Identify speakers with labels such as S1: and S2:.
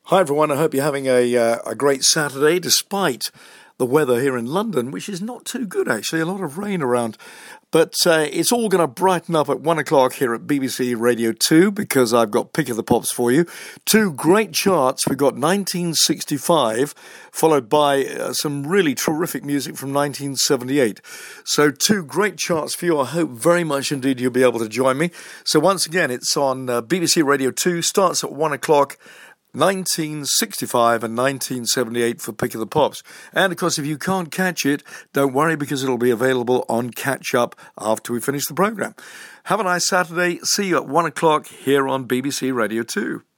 S1: Hi everyone, I hope you're having a great Saturday despite the weather here in London, which is not too good actually, a lot of rain around. But it's all going to brighten up at 1 o'clock here at BBC Radio 2 because I've got Pick of the Pops for you. Two great charts. We've got 1965 followed by some really terrific music from 1978. So two great charts for you. I hope very much indeed you'll be able to join me. So once again, it's on BBC Radio 2, starts at 1 o'clock. 1965 and 1978 for Pick of the Pops. And of course, if you can't catch it, don't worry because it'll be available on Catch Up after we finish the programme. Have a nice Saturday. See you at 1 o'clock here on BBC Radio 2.